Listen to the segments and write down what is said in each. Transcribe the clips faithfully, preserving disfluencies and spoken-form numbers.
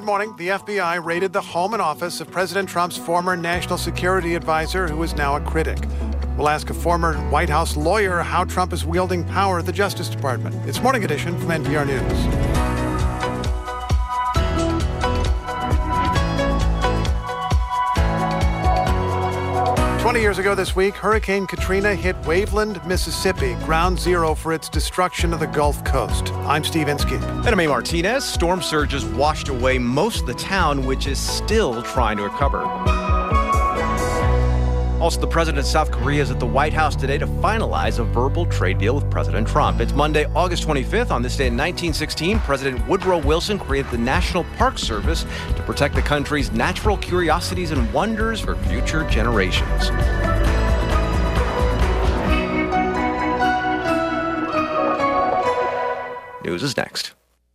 morning. The F B I raided the home and office of President Trump's former national security advisor, who is now a critic. We'll ask a former White House lawyer how Trump is wielding power at the Justice Department. It's Morning Edition from N P R News. twenty years ago this week, Hurricane Katrina hit Waveland, Mississippi, ground zero for its destruction of the Gulf Coast. I'm Steve Inskeep. And I'm A. Martinez. Storm surges washed away most of the town, which is still trying to recover. Also, the president of South Korea is at the White House today to finalize a verbal trade deal with President Trump. It's Monday, August twenty-fifth. On this day in nineteen sixteen, President Woodrow Wilson created the National Park Service to protect the country's natural curiosities and wonders for future generations. News is next.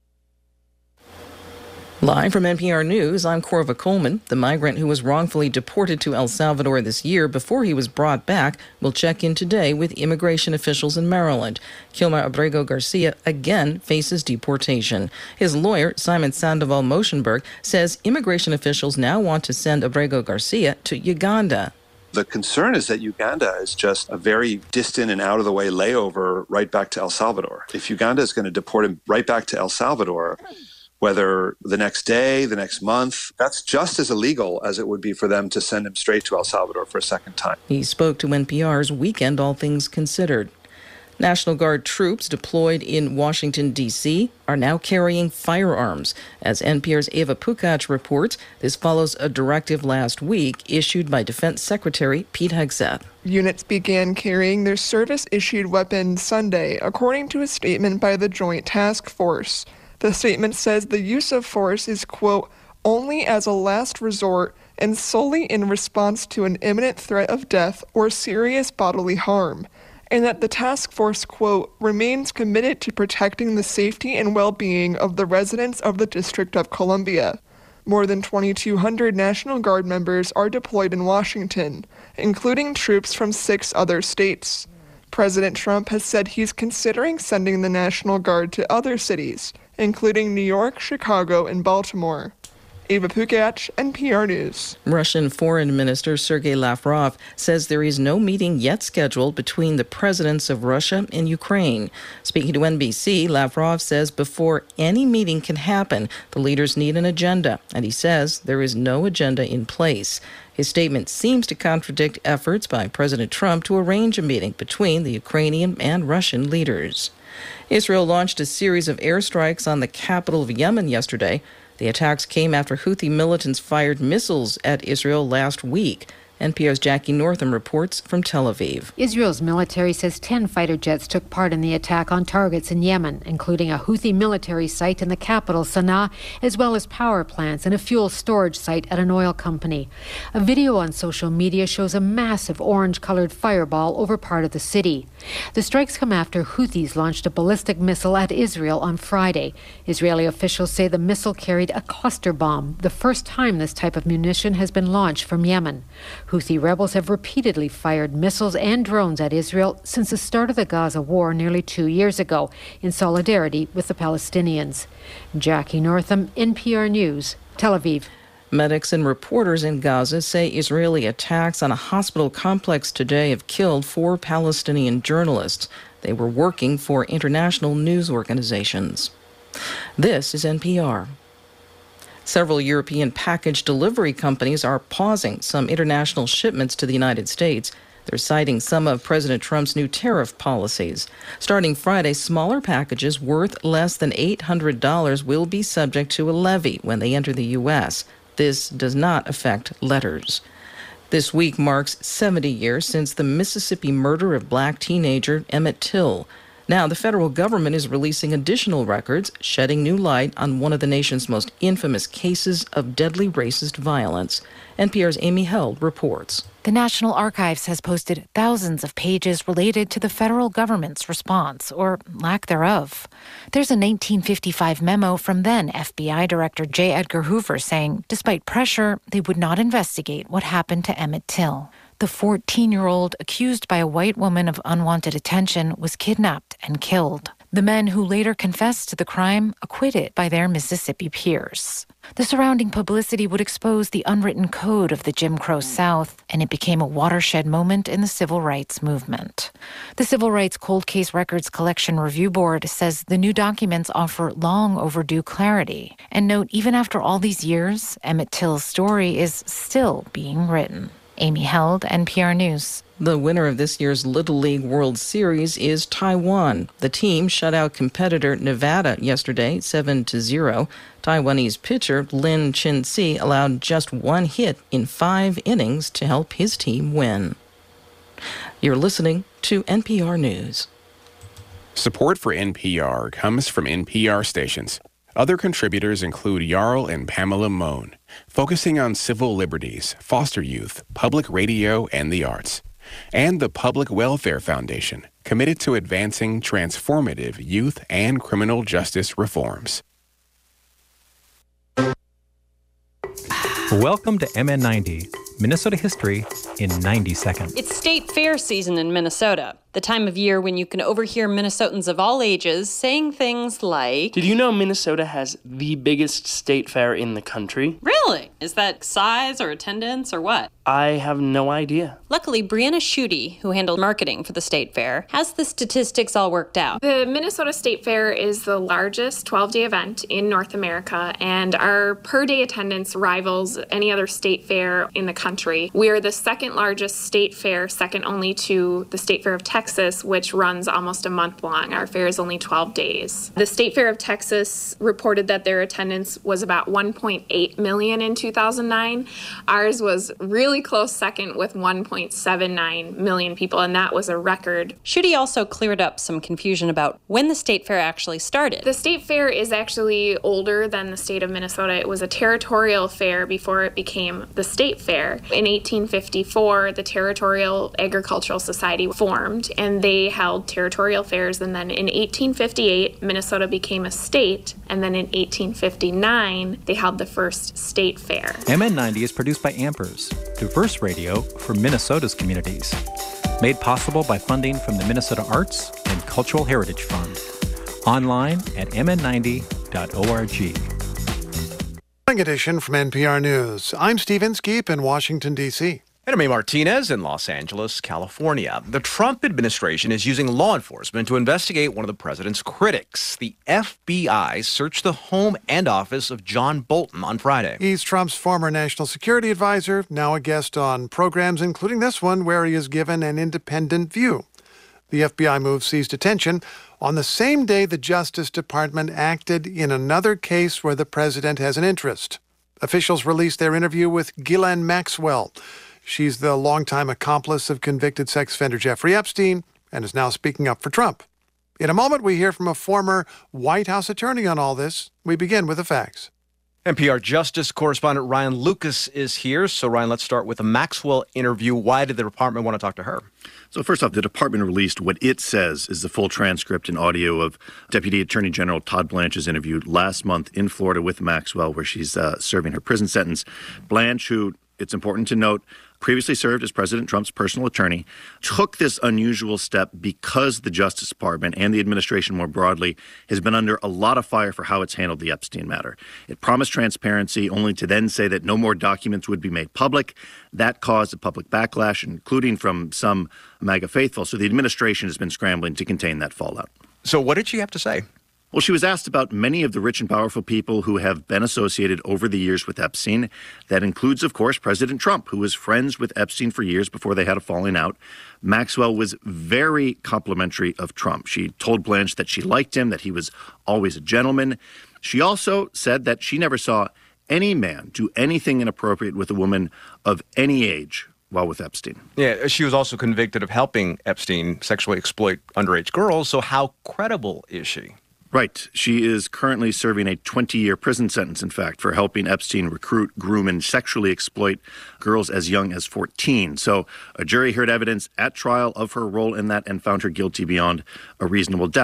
Live from N P R News, I'm Corva Coleman. The migrant who was wrongfully deported to El Salvador this year before he was brought back will check in today with immigration officials in Maryland. Kilmar Abrego Garcia again faces deportation. His lawyer, Simon Sandoval Moshenberg, says immigration officials now want to send Abrego Garcia to Uganda. The concern is that Uganda is just a very distant and out-of-the-way layover right back to El Salvador. If Uganda is going to deport him right back to El Salvador, whether the next day, the next month, that's just as illegal as it would be for them to send him straight to El Salvador for a second time. He spoke to N P R's Weekend All Things Considered. National Guard troops deployed in Washington, D C are now carrying firearms. As N P R's Eva Pukac reports, this follows a directive last week issued by Defense Secretary Pete Hegseth. Units began carrying their service-issued weapons Sunday, according to a statement by the Joint Task Force. The statement says the use of force is, quote, only as a last resort and solely in response to an imminent threat of death or serious bodily harm, and that the task force, quote, remains committed to protecting the safety and well-being of the residents of the District of Columbia. More than twenty-two hundred National Guard members are deployed in Washington, including troops from six other states. President Trump has said he's considering sending the National Guard to other cities, including New York, Chicago, and Baltimore. Eva Pukac, N P R News. Russian Foreign Minister Sergei Lavrov says there is no meeting yet scheduled between the presidents of Russia and Ukraine. Speaking to N B C, Lavrov says before any meeting can happen, the leaders need an agenda, and he says there is no agenda in place. His statement seems to contradict efforts by President Trump to arrange a meeting between the Ukrainian and Russian leaders. Israel launched a series of airstrikes on the capital of Yemen yesterday. The attacks came after Houthi militants fired missiles at Israel last week. N P R's Jackie Northam reports from Tel Aviv. Israel's military says ten fighter jets took part in the attack on targets in Yemen, including a Houthi military site in the capital, Sana'a, as well as power plants and a fuel storage site at an oil company. A video on social media shows a massive orange-colored fireball over part of the city. The strikes come after Houthis launched a ballistic missile at Israel on Friday. Israeli officials say the missile carried a cluster bomb, the first time this type of munition has been launched from Yemen. Houthi rebels have repeatedly fired missiles and drones at Israel since the start of the Gaza war nearly two years ago, in solidarity with the Palestinians. Jackie Northam, N P R News, Tel Aviv. Medics and reporters in Gaza say Israeli attacks on a hospital complex today have killed four Palestinian journalists. They were working for international news organizations. This is N P R. Several European package delivery companies are pausing some international shipments to the United States. They're citing some of President Trump's new tariff policies. Starting Friday, smaller packages worth less than eight hundred dollars will be subject to a levy when they enter the U S. This does not affect letters. This week marks seventy years since the Mississippi murder of black teenager Emmett Till. Now, the federal government is releasing additional records, shedding new light on one of the nation's most infamous cases of deadly racist violence. N P R's Amy Held reports. The National Archives has posted thousands of pages related to the federal government's response, or lack thereof. There's a nineteen fifty-five memo from then F B I Director J. Edgar Hoover saying, despite pressure, they would not investigate what happened to Emmett Till. The fourteen-year-old, accused by a white woman of unwanted attention, was kidnapped and killed. The men who later confessed to the crime acquitted by their Mississippi peers. The surrounding publicity would expose the unwritten code of the Jim Crow South, and it became a watershed moment in the civil rights movement. The Civil Rights Cold Case Records Collection Review Board says the new documents offer long overdue clarity. And note, even after all these years, Emmett Till's story is still being written. Amy Held, N P R News. The winner of this year's Little League World Series is Taiwan. The team shut out competitor Nevada yesterday, seven to zero. Taiwanese pitcher Lin Chin-si allowed just one hit in five innings to help his team win. You're listening to N P R News. Support for N P R comes from N P R stations. Other contributors include Jarl and Pamela Mohn, focusing on civil liberties, foster youth, public radio, and the arts. And the Public Welfare Foundation, committed to advancing transformative youth and criminal justice reforms. Welcome to M N ninety, Minnesota history in ninety seconds. It's state fair season in Minnesota, the time of year when you can overhear Minnesotans of all ages saying things like, "Did you know Minnesota has the biggest state fair in the country?" Really? Is that size or attendance or what? I have no idea. Luckily, Brianna Schutte, who handled marketing for the state fair, has the statistics all worked out. The Minnesota State Fair is the largest twelve-day event in North America, and our per-day attendance rivals any other state fair in the country. We are the second largest state fair, second only to the State Fair of Texas, which runs almost a month long. Our fair is only twelve days. The State Fair of Texas reported that their attendance was about one point eight million in two thousand nine. Ours was really close second with one point seven nine million people, and that was a record. Schutte also cleared up some confusion about when the state fair actually started. The state fair is actually older than the state of Minnesota. It was a territorial fair before it became the state fair. In eighteen fifty-four, the Territorial Agricultural Society formed, and they held territorial fairs, and then in eighteen fifty-eight, Minnesota became a state, and then in eighteen fifty-nine, they held the first state fair. M N ninety is produced by Ampers, diverse radio for Minnesota's communities. Made possible by funding from the Minnesota Arts and Cultural Heritage Fund. Online at m n ninety dot org. Morning edition from N P R News. I'm Steve Inskeep in Washington, D C And I'm Amy Martinez in Los Angeles, California. The Trump administration is using law enforcement to investigate one of the president's critics. The F B I searched the home and office of John Bolton on Friday. He's Trump's former national security advisor, now a guest on programs including this one where he is given an independent view. The F B I move seized attention on the same day the Justice Department acted in another case where the president has an interest. Officials released their interview with Ghislaine Maxwell. She's the longtime accomplice of convicted sex offender Jeffrey Epstein and is now speaking up for Trump. In a moment, we hear from a former White House attorney on all this. We begin with the facts. N P R Justice correspondent Ryan Lucas is here. So, Ryan, let's start with the Maxwell interview. Why did the department want to talk to her? So first off, the department released what it says is the full transcript and audio of Deputy Attorney General Todd Blanche's interview last month in Florida with Maxwell, where she's uh, serving her prison sentence. Blanche, who, it's important to note, previously served as President Trump's personal attorney, took this unusual step because the Justice Department and the administration more broadly has been under a lot of fire for how it's handled the Epstein matter. It promised transparency only to then say that no more documents would be made public. That caused a public backlash, including from some MAGA faithful. So the administration has been scrambling to contain that fallout. So what did she have to say? Well, she was asked about many of the rich and powerful people who have been associated over the years with Epstein. That includes, of course, President Trump, who was friends with Epstein for years before they had a falling out. Maxwell was very complimentary of Trump. She told Blanche that she liked him, that he was always a gentleman. She also said that she never saw any man do anything inappropriate with a woman of any age while with Epstein. Yeah, she was also convicted of helping Epstein sexually exploit underage girls. So how credible is she? Right. She is currently serving a twenty-year prison sentence, in fact, for helping Epstein recruit, groom, and sexually exploit girls as young as fourteen. So a jury heard evidence at trial of her role in that and found her guilty beyond a reasonable doubt.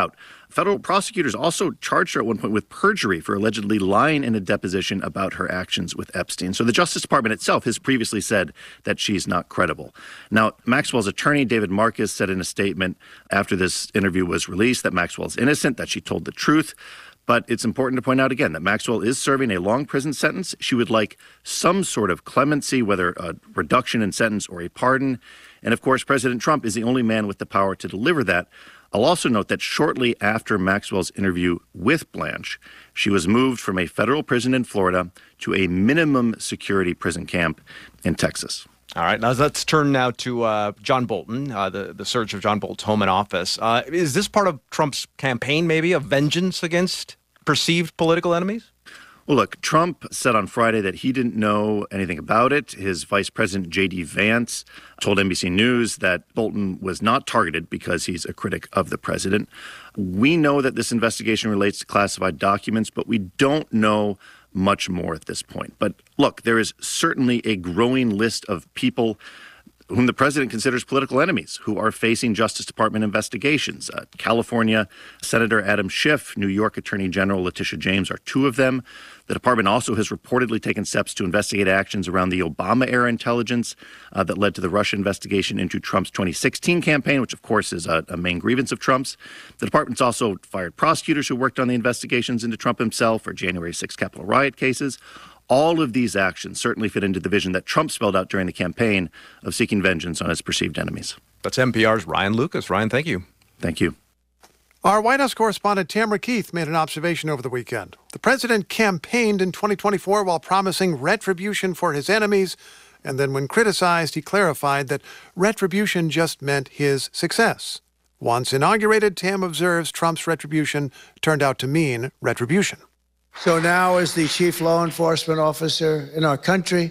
Federal prosecutors also charged her at one point with perjury for allegedly lying in a deposition about her actions with Epstein. So the Justice Department itself has previously said that she's not credible. Now, Maxwell's attorney, David Marcus, said in a statement after this interview was released that Maxwell's innocent, that she told the truth. But it's important to point out again that Maxwell is serving a long prison sentence. She would like some sort of clemency, whether a reduction in sentence or a pardon. And of course, President Trump is the only man with the power to deliver that. I'll also note that shortly after Maxwell's interview with Blanche, she was moved from a federal prison in Florida to a minimum security prison camp in Texas. All right, now let's turn now to uh, John Bolton, uh, the, the search of John Bolton's home and office. Uh, is this part of Trump's campaign, maybe, of vengeance against perceived political enemies? Well, look, Trump said on Friday that he didn't know anything about it. His vice president, J D Vance, told N B C News that Bolton was not targeted because he's a critic of the president. We know that this investigation relates to classified documents, but we don't know much more at this point. But look, there is certainly a growing list of people whom the president considers political enemies who are facing Justice Department investigations. Uh, California Senator Adam Schiff, New York Attorney General Letitia James are two of them. The department also has reportedly taken steps to investigate actions around the Obama-era intelligence uh, that led to the Russia investigation into Trump's twenty sixteen campaign, which, of course, is a, a main grievance of Trump's. The department's also fired prosecutors who worked on the investigations into Trump himself or January sixth Capitol riot cases. All of these actions certainly fit into the vision that Trump spelled out during the campaign of seeking vengeance on his perceived enemies. That's N P R's Ryan Lucas. Ryan, thank you. Thank you. Our White House correspondent Tamara Keith made an observation over the weekend. The president campaigned in twenty twenty-four while promising retribution for his enemies, and then when criticized, he clarified that retribution just meant his success. Once inaugurated, Tam observes Trump's retribution turned out to mean retribution. So now, as the chief law enforcement officer in our country,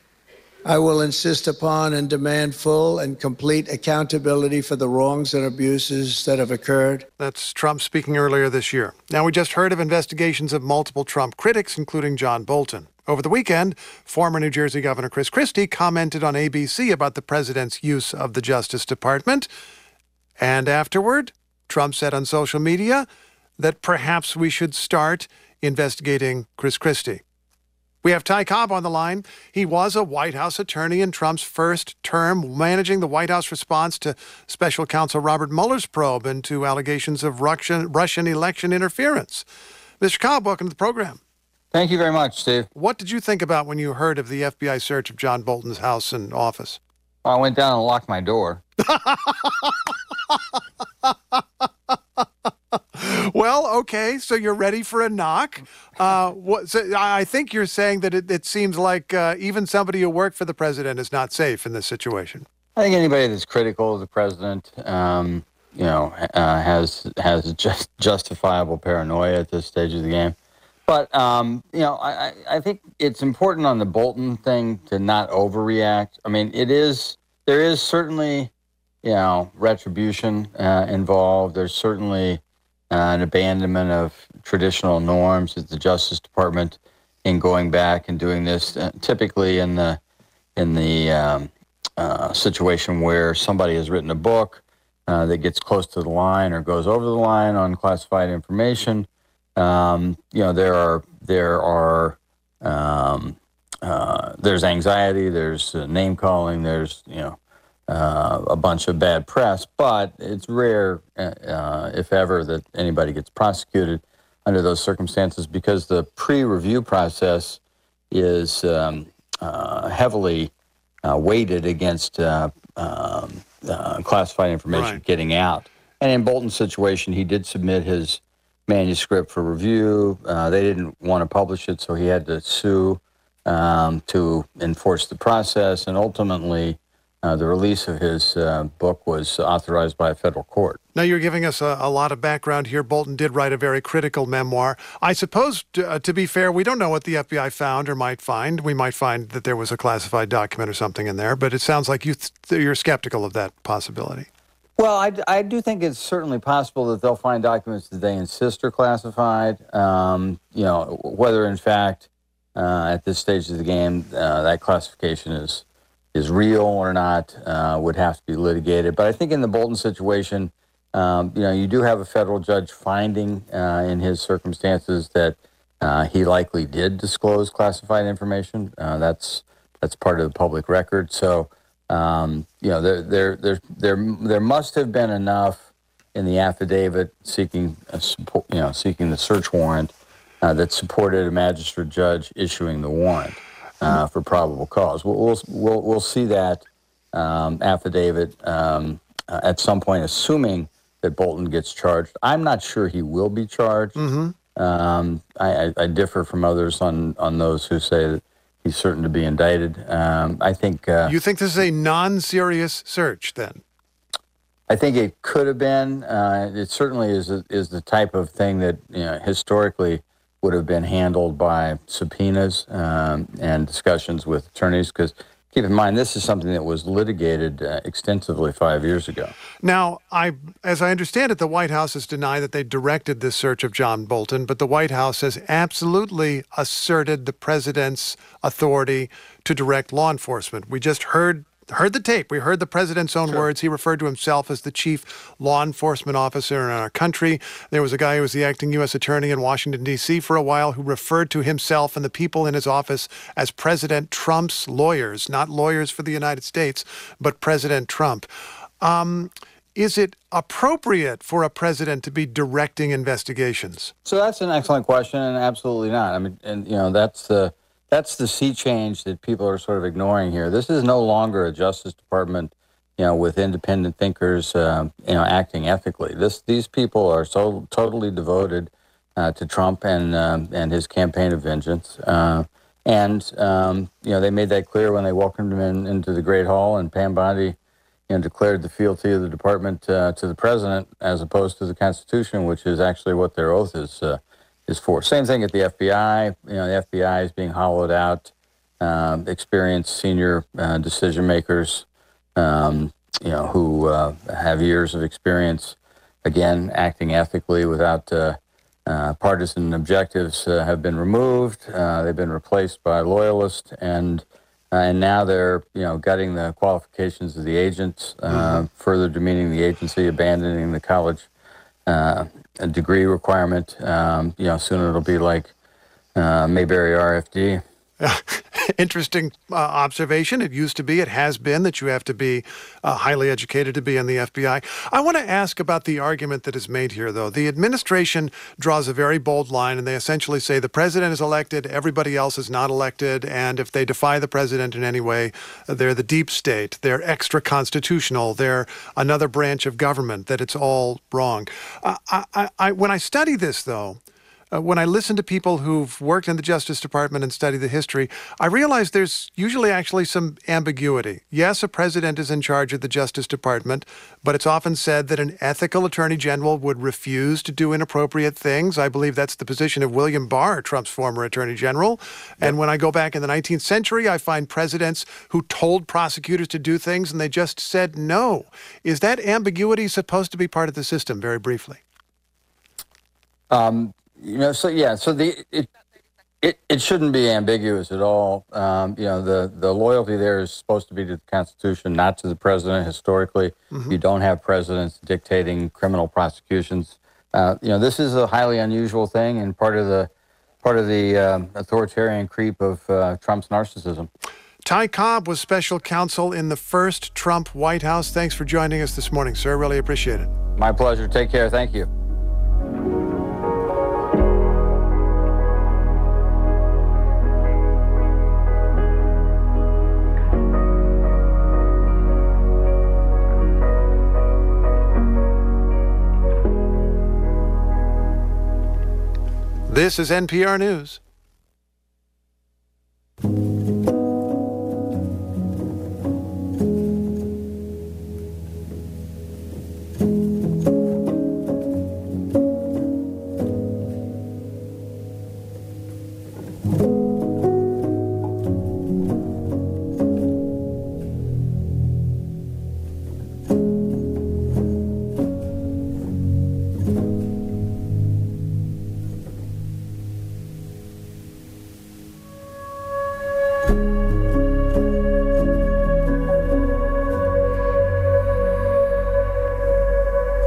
I will insist upon and demand full and complete accountability for the wrongs and abuses that have occurred. That's Trump speaking earlier this year. Now, we just heard of investigations of multiple Trump critics, including John Bolton. Over the weekend, former New Jersey Governor Chris Christie commented on A B C about the president's use of the Justice Department. And afterward, Trump said on social media that perhaps we should start investigating Chris Christie. We have Ty Cobb on the line. He was a White House attorney in Trump's first term, managing the White House response to Special Counsel Robert Mueller's probe into allegations of Russian, Russian election interference. Mister Cobb, welcome to the program. Thank you very much, Steve. What did you think about when you heard of the F B I search of John Bolton's house and office? I went down and locked my door. Well, okay, so you're ready for a knock. Uh, what, so I think you're saying that it, it seems like uh, even somebody who worked for the president is not safe in this situation. I think anybody that's critical of the president, um, you know, uh, has has just justifiable paranoia at this stage of the game. But, um, you know, I, I think it's important on the Bolton thing to not overreact. I mean, it is, there is certainly, you know, retribution uh, involved. There's certainly Uh, an abandonment of traditional norms at the Justice Department in going back and doing this, uh, typically in the in the um, uh, situation where somebody has written a book uh, that gets close to the line or goes over the line on classified information. Um, you know, there are there are um, uh, there's anxiety, there's uh, name calling, there's you know. Uh, a bunch of bad press, but it's rare, uh, if ever, that anybody gets prosecuted under those circumstances because the pre-review process is um, uh, heavily uh, weighted against uh, um, uh, classified information right. getting out. And in Bolton's situation, he did submit his manuscript for review. Uh, they didn't want to publish it, so he had to sue um, to enforce the process, and ultimately, Uh, the release of his uh, book was authorized by a federal court. Now, you're giving us a, a lot of background here. Bolton did write a very critical memoir. I suppose, to, uh, to be fair, we don't know what the F B I found or might find. We might find that there was a classified document or something in there, but it sounds like you th- you're skeptical of that possibility. Well, I, I do think it's certainly possible that they'll find documents that they insist are classified. Um, you know, whether, in fact, uh, at this stage of the game, uh, that classification is is real or not uh, would have to be litigated. But I think in the Bolton situation, Um, you know, you do have a federal judge finding uh, in his circumstances that uh, he likely did disclose classified information. Uh, that's that's part of the public record. So, um, you know, there there there there there must have been enough in the affidavit seeking a support, you know, seeking the search warrant uh, that supported a magistrate judge issuing the warrant uh, for probable cause. We'll we'll we'll, we'll see that um, affidavit um, uh, at some point, assuming that Bolton gets charged. I'm not sure he will be charged. Mm-hmm. Um, I, I, I differ from others on, on those who say that he's certain to be indicted. Um, I think... Uh, you think this is a non-serious search, then? I think it could have been. Uh, it certainly is a, is the type of thing that, you know, historically would have been handled by subpoenas um, and discussions with attorneys, because keep in mind, this is something that was litigated uh, extensively five years ago. Now, I, as I understand it, the White House has denied that they directed this search of John Bolton, but the White House has absolutely asserted the president's authority to direct law enforcement. We just heard heard the tape. We heard the president's own sure. words. He referred to himself as the chief law enforcement officer in our country. There was a guy who was the acting U S attorney in Washington, D C for a while who referred to himself and the people in his office as President Trump's lawyers, not lawyers for the United States, but President Trump. Um, is it appropriate for a president to be directing investigations? So that's an excellent question, and absolutely not. I mean, and you know, that's the That's the sea change that people are sort of ignoring here. This is no longer a Justice Department, you know, with independent thinkers, uh, you know, acting ethically. This, these people are so totally devoted uh, to Trump and uh, and his campaign of vengeance. Uh, and um, you know, they made that clear when they welcomed him in, into the Great Hall, and Pam Bondi, you know, declared the fealty of the department uh, to the president as opposed to the Constitution, which is actually what their oath is. Uh, is for. Same thing at the F B I. You know, the F B I is being hollowed out. Um, experienced senior uh, decision makers, um, you know, who uh, have years of experience, again, acting ethically without uh, uh, partisan objectives, uh, have been removed. Uh, they've been replaced by loyalists, and uh, and now they're, you know, gutting the qualifications of the agents, uh, mm-hmm. further demeaning the agency, abandoning the college Uh, a degree requirement. Um, you know, soon it'll be like uh, Mayberry R F D. Interesting uh, observation. It used to be, it has been, that you have to be uh, highly educated to be in the F B I. I want to ask about the argument that is made here, though. The administration draws a very bold line, and they essentially say the president is elected, everybody else is not elected, and if they defy the president in any way, they're the deep state, they're extra-constitutional, they're another branch of government, that it's all wrong. Uh, I, I, I, when I study this, though, Uh, when I listen to people who've worked in the Justice Department and study the history, I realize there's usually actually some ambiguity. Yes, a president is in charge of the Justice Department, but it's often said that an ethical attorney general would refuse to do inappropriate things. I believe that's the position of William Barr, Trump's former attorney general. And when I go back in the nineteenth century, I find presidents who told prosecutors to do things and they just said no. Is that ambiguity supposed to be part of the system, very briefly? Um. You know, so yeah, so the it it, it shouldn't be ambiguous at all. Um, you know, the, the loyalty there is supposed to be to the Constitution, not to the president. Historically, mm-hmm. you don't have presidents dictating criminal prosecutions. Uh, you know, this is a highly unusual thing, and part of the part of the um, authoritarian creep of uh, Trump's narcissism. Ty Cobb was special counsel in the first Trump White House. Thanks for joining us this morning, sir. Really appreciate it. My pleasure. Take care. Thank you. This is N P R News.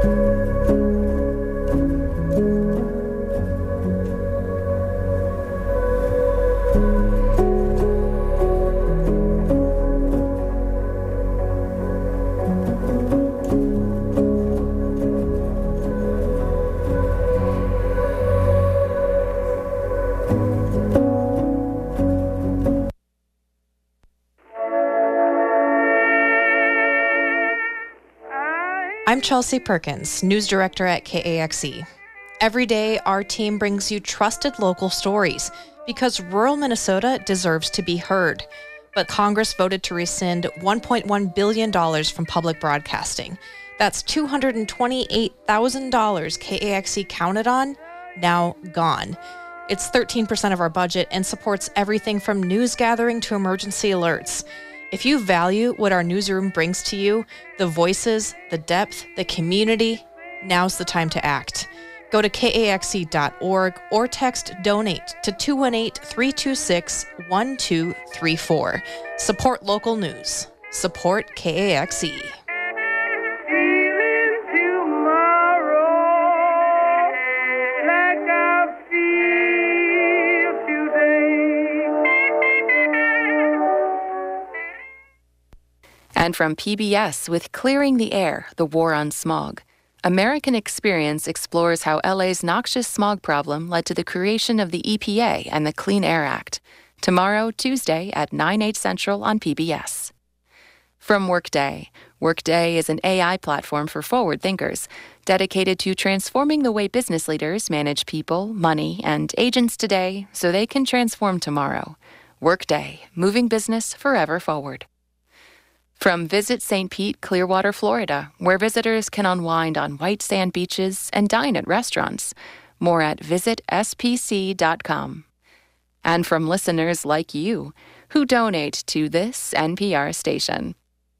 I'm Chelsea Perkins, news director at K A X E. Every day, our team brings you trusted local stories because rural Minnesota deserves to be heard. But Congress voted to rescind one point one billion dollars from public broadcasting. That's two hundred twenty-eight thousand dollars K A X E counted on, now gone. It's thirteen percent of our budget and supports everything from news gathering to emergency alerts. If you value what our newsroom brings to you, the voices, the depth, the community, now's the time to act. Go to K A X E dot org or text DONATE to two one eight, three two six, one two three four. Support local news. Support K A X E. And from P B S with Clearing the Air, The War on Smog, American Experience explores how L A's noxious smog problem led to the creation of the E P A and the Clean Air Act. Tomorrow, Tuesday at nine, eight Central on P B S. From Workday. Workday is an A I platform for forward thinkers, dedicated to transforming the way business leaders manage people, money, and agents today so they can transform tomorrow. Workday, moving business forever forward. From Visit Saint Pete, Clearwater, Florida, where visitors can unwind on white sand beaches and dine at restaurants. More at visit s p c dot com. And from listeners like you, who donate to this N P R station.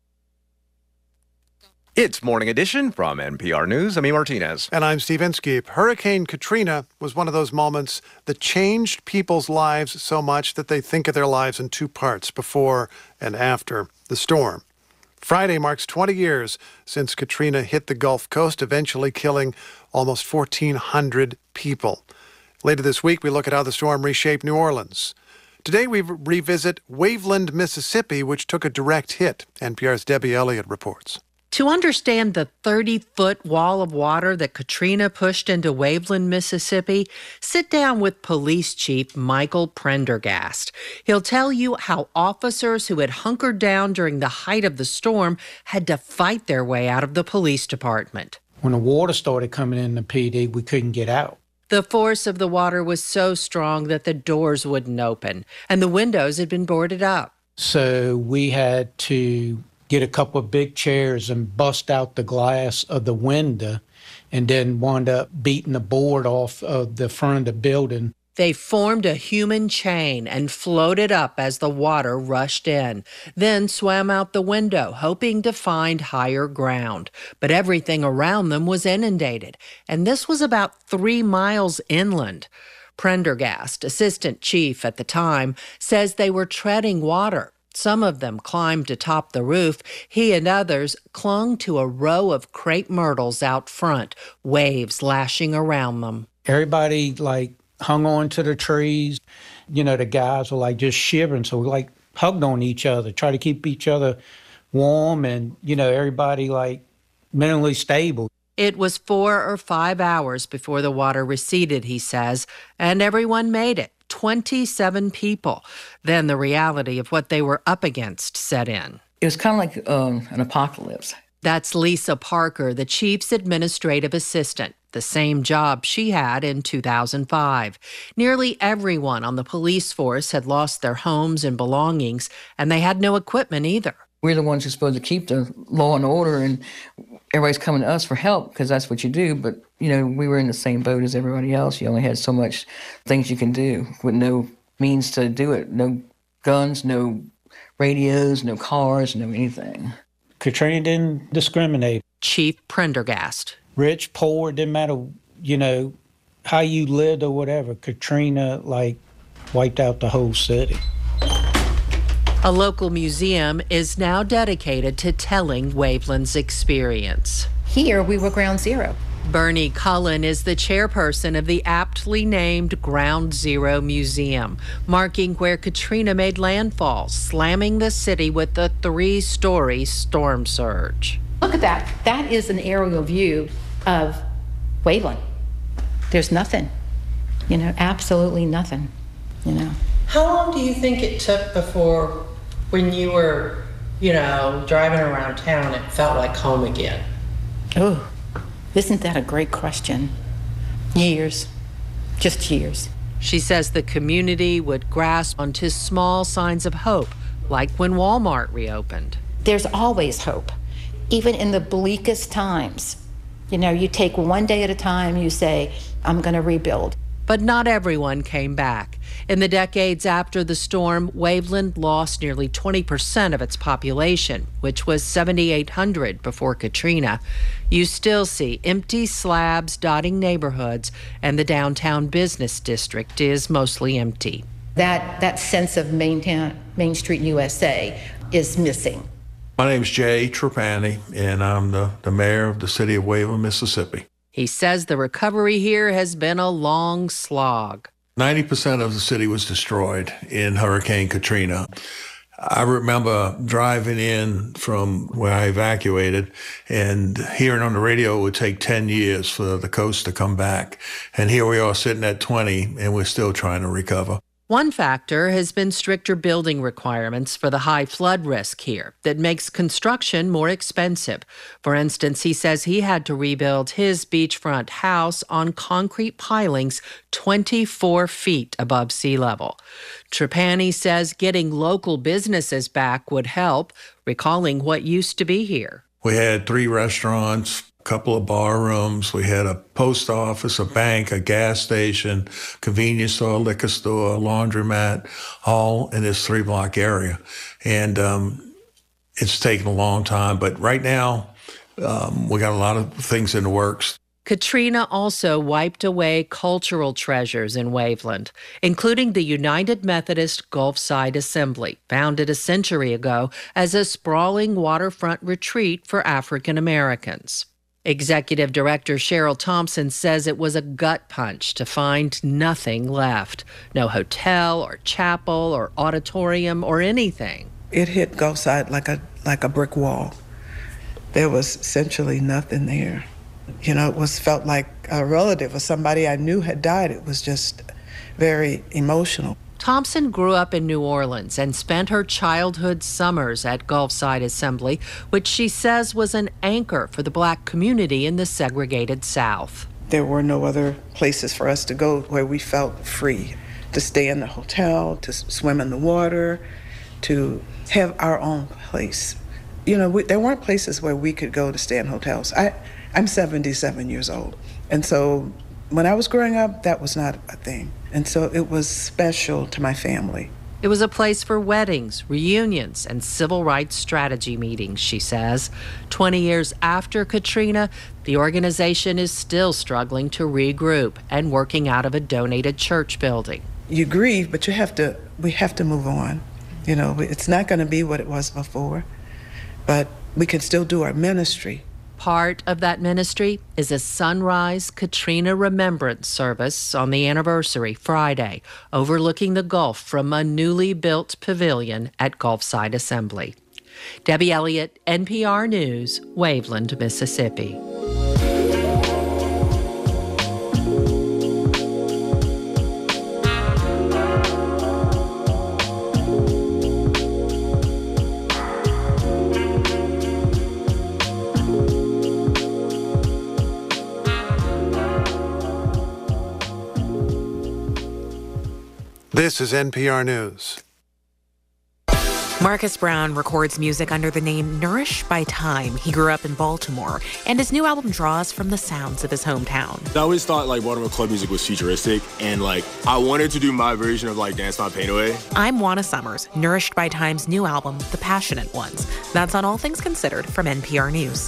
It's Morning Edition from N P R News. I'm E. Martinez. And I'm Steve Inskeep. Hurricane Katrina was one of those moments that changed people's lives so much that they think of their lives in two parts, before and after the storm. Friday marks twenty years since Katrina hit the Gulf Coast, eventually killing almost fourteen hundred people. Later this week, we look at how the storm reshaped New Orleans. Today, we revisit Waveland, Mississippi, which took a direct hit. N P R's Debbie Elliott reports. To understand the thirty-foot wall of water that Katrina pushed into Waveland, Mississippi, sit down with Police Chief Michael Prendergast. He'll tell you how officers who had hunkered down during the height of the storm had to fight their way out of the police department. When the water started coming in the P D, we couldn't get out. The force of the water was so strong that the doors wouldn't open, and the windows had been boarded up. So we had to get a couple of big chairs and bust out the glass of the window, and then wound up beating the board off of the front of the building. They formed a human chain and floated up as the water rushed in, then swam out the window, hoping to find higher ground. But everything around them was inundated, and this was about three miles inland. Prendergast, assistant chief at the time, says they were treading water. Some of them climbed atop the roof. He and others clung to a row of crepe myrtles out front, waves lashing around them. Everybody, like, hung on to the trees. You know, the guys were, like, just shivering, so we, like, hugged on each other, try to keep each other warm and, you know, everybody, like, mentally stable. It was four or five hours before the water receded, he says, and everyone made it. twenty-seven people. Then the reality of what they were up against set in. It was kind of like um, an apocalypse. That's Lisa Parker, the chief's administrative assistant, the same job she had in two thousand five. Nearly everyone on the police force had lost their homes and belongings, and they had no equipment either. We're the ones who're supposed to keep the law and order, and everybody's coming to us for help because that's what you do. But, you know, we were in the same boat as everybody else. You only had so much things you can do with no means to do it. No guns, no radios, no cars, no anything. Katrina didn't discriminate. Chief Prendergast. Rich, poor, didn't matter, you know, how you lived or whatever. Katrina, like, wiped out the whole city. A local museum is now dedicated to telling Waveland's experience. Here, we were ground zero. Bernie Cullen is the chairperson of the aptly named Ground Zero Museum, marking where Katrina made landfall, slamming the city with the three-story storm surge. Look at that. That is an aerial view of Waveland. There's nothing, you know, absolutely nothing, you know. How long do you think it took before, when you were, you know, driving around town, it felt like home again? Oh, isn't that a great question? Years, just years. She says the community would grasp onto small signs of hope, like when Walmart reopened. There's always hope, even in the bleakest times. You know, you take one day at a time, you say, I'm going to rebuild. But not everyone came back. In the decades after the storm, Waveland lost nearly twenty percent of its population, which was seventy-eight hundred before Katrina. You still see empty slabs dotting neighborhoods, and the downtown business district is mostly empty. That, that sense of Main, town, Main Street U S A is missing. My name's Jay Trapani, and I'm the, the mayor of the city of Waveland, Mississippi. He says the recovery here has been a long slog. ninety percent of the city was destroyed in Hurricane Katrina. I remember driving in from where I evacuated and hearing on the radio it would take ten years for the coast to come back. And here we are sitting at twenty, and we're still trying to recover. One factor has been stricter building requirements for the high flood risk here that makes construction more expensive. For instance, he says he had to rebuild his beachfront house on concrete pilings twenty-four feet above sea level. Trapani says getting local businesses back would help, recalling what used to be here. We had three restaurants, a couple of bar rooms. We had a post office, a bank, a gas station, convenience store, liquor store, laundromat, all in this three-block area. And um, it's taken a long time. But right now, um, we got a lot of things in the works. Katrina also wiped away cultural treasures in Waveland, including the United Methodist Gulfside Assembly, founded a century ago as a sprawling waterfront retreat for African Americans. Executive Director Cheryl Thompson says it was a gut punch to find nothing left. No hotel or chapel or auditorium or anything. It hit Gulfside like a like a brick wall. There was essentially nothing there. You know, it was felt like a relative or somebody I knew had died. It was just very emotional. Thompson grew up in New Orleans and spent her childhood summers at Gulfside Assembly, which she says was an anchor for the Black community in the segregated South. There were no other places for us to go where we felt free, to stay in the hotel, to swim in the water, to have our own place. You know, we, there weren't places where we could go to stay in hotels. I, I'm seventy-seven years old, and so when I was growing up, that was not a thing. And so it was special to my family. It was a place for weddings, reunions, and civil rights strategy meetings, she says. twenty years after Katrina, the organization is still struggling to regroup and working out of a donated church building. You grieve, but you have to, we have to move on. You know, it's not going to be what it was before, but we can still do our ministry. Part of that ministry is a sunrise Katrina remembrance service on the anniversary Friday, overlooking the Gulf from a newly built pavilion at Gulfside Assembly. Debbie Elliott, N P R News, Waveland, Mississippi. This is N P R News. Marcus Brown records music under the name Nourish by Time. He grew up in Baltimore, and his new album draws from the sounds of his hometown. I always thought like Baltimore club music was futuristic, and like I wanted to do my version of like Dance My Pain Away. I'm Juana Summers, nourished by Time's new album, The Passionate Ones. That's on All Things Considered from N P R News.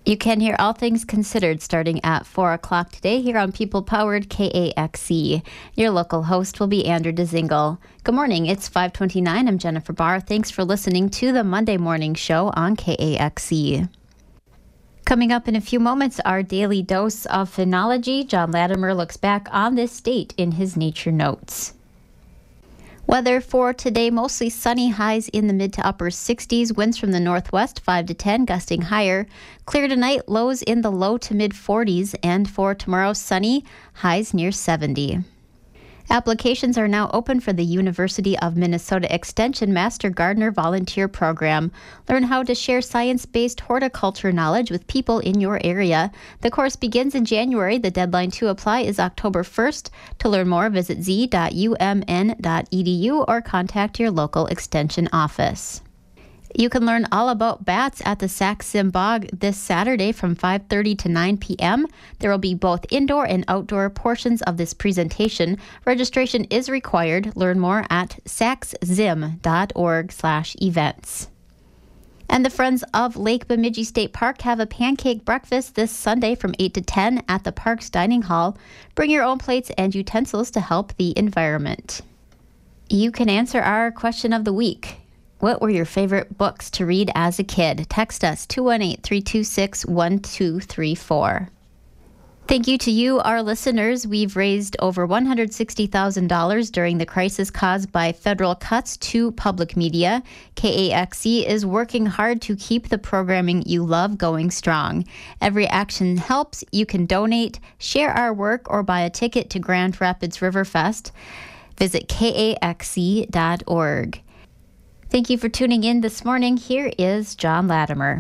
You can hear All Things Considered starting at four o'clock today here on People-Powered K A X C. Your local host will be Andrew DeZingle. Good morning. It's five twenty-nine. I'm Jennifer Barr. Thanks for listening to the Monday Morning Show on K A X C. Coming up in a few moments, our daily dose of phenology. John Latimer looks back on this state in his Nature Notes. Weather for today, mostly sunny, highs in the mid to upper sixties, winds from the northwest five to ten, gusting higher. Clear tonight, lows in the low to mid forties, and for tomorrow, sunny, highs near seventy. Applications are now open for the University of Minnesota Extension Master Gardener Volunteer Program. Learn how to share science-based horticulture knowledge with people in your area. The course begins in January. The deadline to apply is October first. To learn more, visit z dot u m n dot e d u or contact your local extension office. You can learn all about bats at the Sax-Zim Bog this Saturday from five thirty to nine p.m. There will be both indoor and outdoor portions of this presentation. Registration is required. Learn more at saxzim dot org slash events. And the Friends of Lake Bemidji State Park have a pancake breakfast this Sunday from eight to ten at the park's dining hall. Bring your own plates and utensils to help the environment. You can answer our question of the week. What were your favorite books to read as a kid? Text us two one eight, three two six, one two three four. Thank you to you, our listeners. We've raised over one hundred sixty thousand dollars during the crisis caused by federal cuts to public media. K A X C is working hard to keep the programming you love going strong. Every action helps. You can donate, share our work, or buy a ticket to Grand Rapids Riverfest. Visit K A X C dot org. Thank you for tuning in this morning. Here is John Latimer.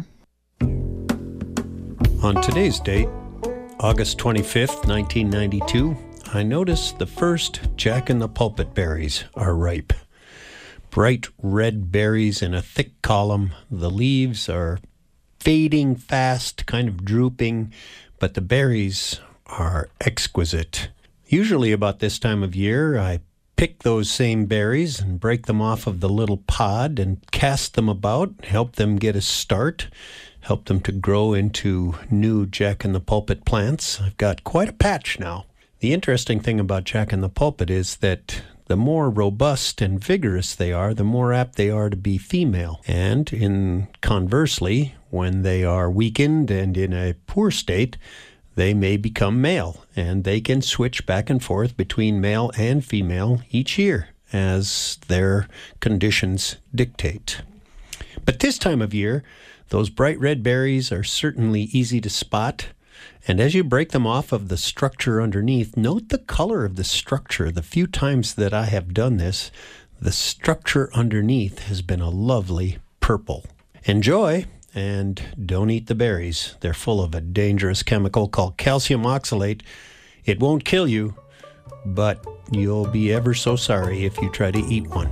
On today's date, August twenty-fifth, nineteen ninety-two, I noticed the first Jack in the Pulpit berries are ripe. Bright red berries in a thick column. The leaves are fading fast, kind of drooping, but the berries are exquisite. Usually about this time of year, I pick those same berries and break them off of the little pod and cast them about, help them get a start, help them to grow into new Jack in the Pulpit plants. I've got quite a patch now. The interesting thing about Jack in the Pulpit is that the more robust and vigorous they are, the more apt they are to be female. And in conversely, when they are weakened and in a poor state, they may become male, and they can switch back and forth between male and female each year as their conditions dictate. But this time of year, those bright red berries are certainly easy to spot, and as you break them off of the structure underneath, note the color of the structure. The few times that I have done this, the structure underneath has been a lovely purple. Enjoy! And don't eat the berries. They're full of a dangerous chemical called calcium oxalate. It won't kill you, but you'll be ever so sorry if you try to eat one.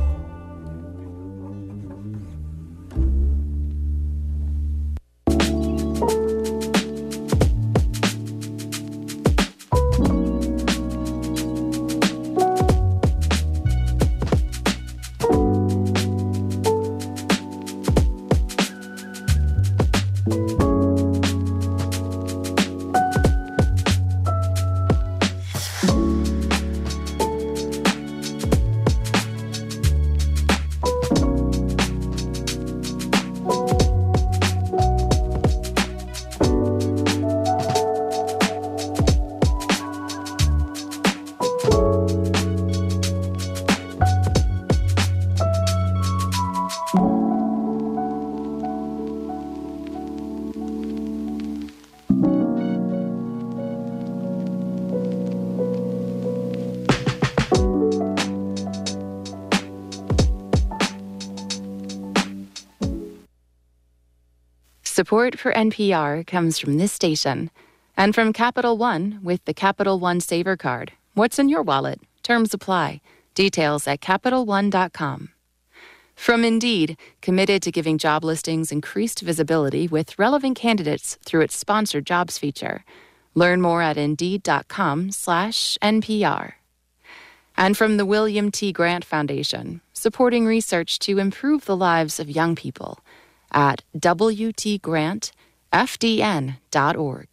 Support for N P R comes from this station and from Capital One with the Capital One Saver Card. What's in your wallet? Terms apply. Details at Capital One dot com. From Indeed, committed to giving job listings increased visibility with relevant candidates through its sponsored jobs feature. Learn more at Indeed.com slash NPR. And from the William T. Grant Foundation, supporting research to improve the lives of young people at W T Grant F D N dot org.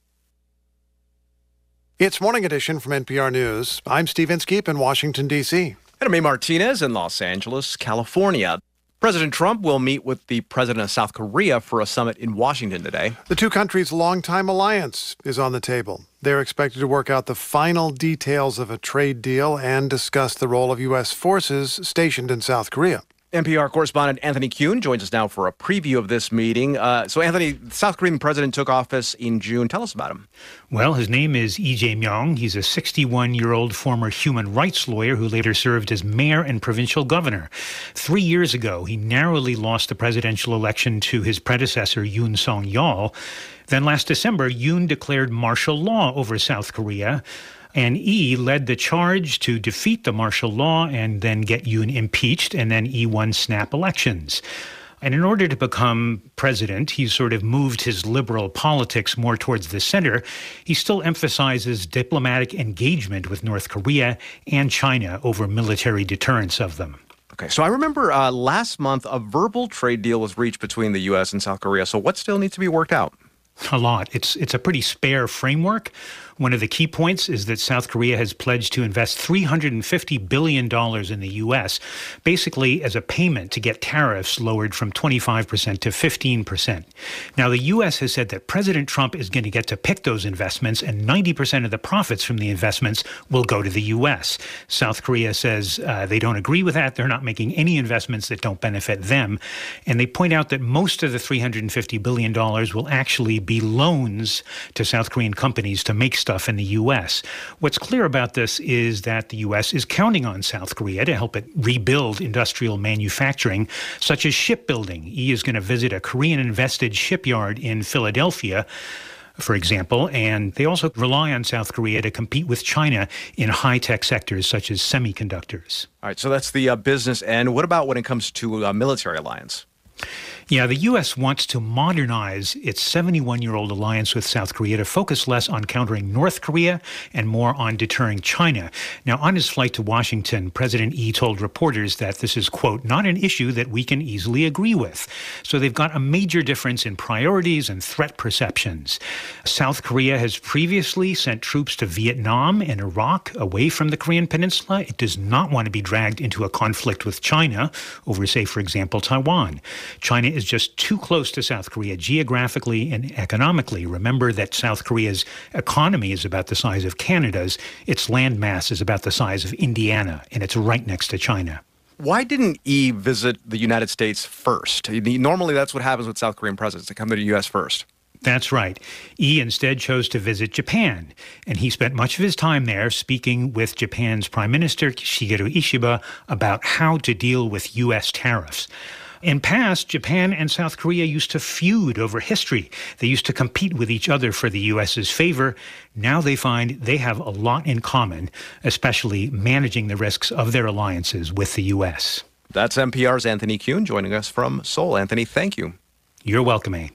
It's Morning Edition from N P R News. I'm Steve Inskeep in Washington, D C. And I'm A. Martinez in Los Angeles, California. President Trump will meet with the president of South Korea for a summit in Washington today. The two countries' longtime alliance is on the table. They're expected to work out the final details of a trade deal and discuss the role of U S forces stationed in South Korea. N P R correspondent Anthony Kuhn joins us now for a preview of this meeting. Uh, so, Anthony, the South Korean president took office in June. Tell us about him. Well, his name is Lee Jae-myung. He's a sixty-one-year-old former human rights lawyer who later served as mayor and provincial governor. Three years ago, he narrowly lost the presidential election to his predecessor, Yoon Song-yeol. Then last December, Yoon declared martial law over South Korea. And Lee led the charge to defeat the martial law and then get Yoon impeached, and then Lee won snap elections. And in order to become president, he sort of moved his liberal politics more towards the center. He still emphasizes diplomatic engagement with North Korea and China over military deterrence of them. Okay, so I remember uh, last month a verbal trade deal was reached between the U S and South Korea. So what still needs to be worked out? A lot. It's it's a pretty spare framework. One of the key points is that South Korea has pledged to invest three hundred fifty billion dollars in the U S, basically as a payment to get tariffs lowered from twenty-five percent to fifteen percent. Now, the U S has said that President Trump is going to get to pick those investments, and ninety percent of the profits from the investments will go to the U S. South Korea says uh, they don't agree with that. They're not making any investments that don't benefit them. And they point out that most of the three hundred fifty billion dollars will actually be loans to South Korean companies to make stuff in the U S. What's clear about this is that the U S is counting on South Korea to help it rebuild industrial manufacturing, such as shipbuilding. He is going to visit a Korean-invested shipyard in Philadelphia, for example, and they also rely on South Korea to compete with China in high-tech sectors such as semiconductors. All right, so that's the uh, business end. What about when it comes to uh, military alliance? Yeah, the U S wants to modernize its seventy-one-year-old alliance with South Korea to focus less on countering North Korea and more on deterring China. Now, on his flight to Washington, President Lee told reporters that this is, quote, not an issue that we can easily agree with. So they've got a major difference in priorities and threat perceptions. South Korea has previously sent troops to Vietnam and Iraq away from the Korean Peninsula. It does not want to be dragged into a conflict with China over, say, for example, Taiwan. China is just too close to South Korea geographically and economically. Remember that South Korea's economy is about the size of Canada's. Its landmass is about the size of Indiana, and it's right next to China. Why didn't Lee visit the United States first? Normally, that's what happens with South Korean presidents. They come to the U S first. That's right. Lee instead chose to visit Japan, and he spent much of his time there speaking with Japan's Prime Minister Shigeru Ishiba about how to deal with U S tariffs. In past, Japan and South Korea used to feud over history. They used to compete with each other for the U S's favor. Now they find they have a lot in common, especially managing the risks of their alliances with the U S. That's N P R's Anthony Kuhn joining us from Seoul. Anthony, thank you. You're welcome, A.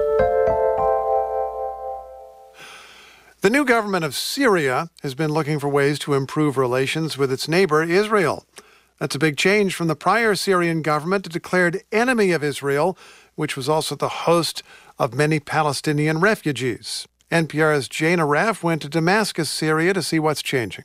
The new government of Syria has been looking for ways to improve relations with its neighbor, Israel. That's a big change from the prior Syrian government, a declared enemy of Israel, which was also the host of many Palestinian refugees. N P R's Jane Arraf went to Damascus, Syria, to see what's changing.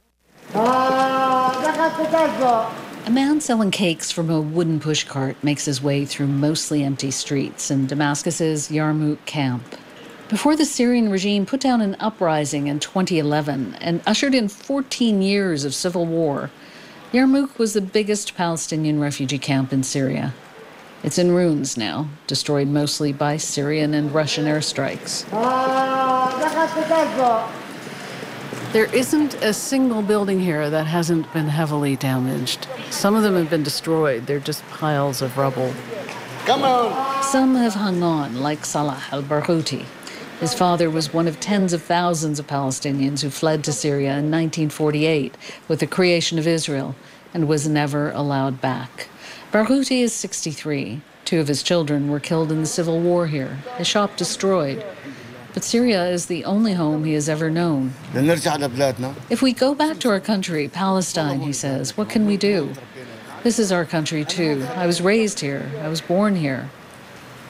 A man selling cakes from a wooden pushcart makes his way through mostly empty streets in Damascus's Yarmouk camp. Before the Syrian regime put down an uprising in twenty eleven and ushered in fourteen years of civil war, Yarmouk was the biggest Palestinian refugee camp in Syria. It's in ruins now, destroyed mostly by Syrian and Russian airstrikes. There isn't a single building here that hasn't been heavily damaged. Some of them have been destroyed. They're just piles of rubble. Come on! Some have hung on, like Salah al-Barghouti. His father was one of tens of thousands of Palestinians who fled to Syria in nineteen forty-eight with the creation of Israel and was never allowed back. Barghouti is sixty-three. Two of his children were killed in the civil war here, his shop destroyed. But Syria is the only home he has ever known. If we go back to our country, Palestine, he says, what can we do? This is our country too. I was raised here. I was born here.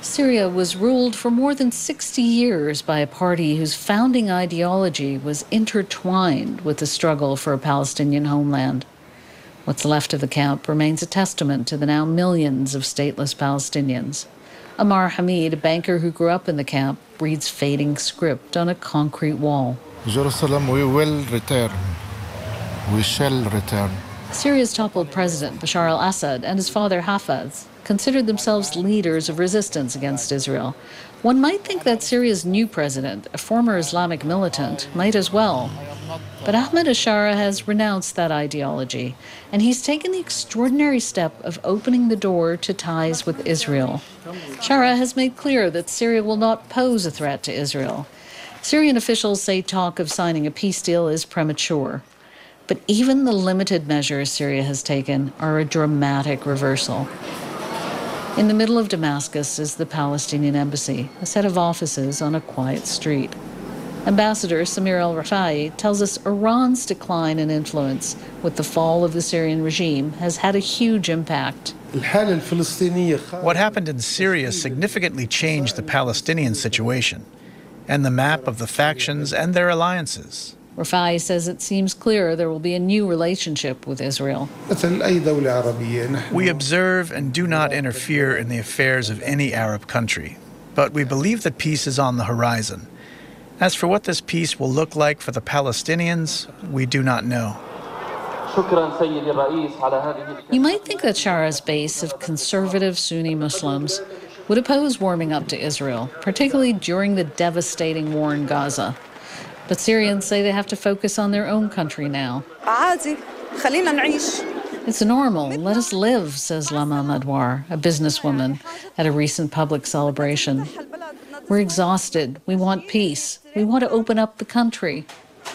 Syria was ruled for more than sixty years by a party whose founding ideology was intertwined with the struggle for a Palestinian homeland. What's left of the camp remains a testament to the now millions of stateless Palestinians. Amar Hamid, a banker who grew up in the camp, reads fading script on a concrete wall. Jerusalem, we will return. We shall return. Syria's toppled president, Bashar al-Assad, and his father, Hafez, considered themselves leaders of resistance against Israel. One might think that Syria's new president, a former Islamic militant, might as well. But Ahmed Ashara has renounced that ideology, and he's taken the extraordinary step of opening the door to ties with Israel. Ashara has made clear that Syria will not pose a threat to Israel. Syrian officials say talk of signing a peace deal is premature. But even the limited measures Syria has taken are a dramatic reversal. In the middle of Damascus is the Palestinian embassy, a set of offices on a quiet street. Ambassador Samir al-Rafai tells us Iran's decline in influence with the fall of the Syrian regime has had a huge impact. What happened in Syria significantly changed the Palestinian situation and the map of the factions and their alliances. Rafai says it seems clear there will be a new relationship with Israel. We observe and do not interfere in the affairs of any Arab country, but we believe that peace is on the horizon. As for what this peace will look like for the Palestinians, we do not know. You might think that Shara's base of conservative Sunni Muslims would oppose warming up to Israel, particularly during the devastating war in Gaza. But Syrians say they have to focus on their own country now. It's normal. Let us live, says Lama Madwar, a businesswoman, at a recent public celebration. We're exhausted. We want peace. We want to open up the country.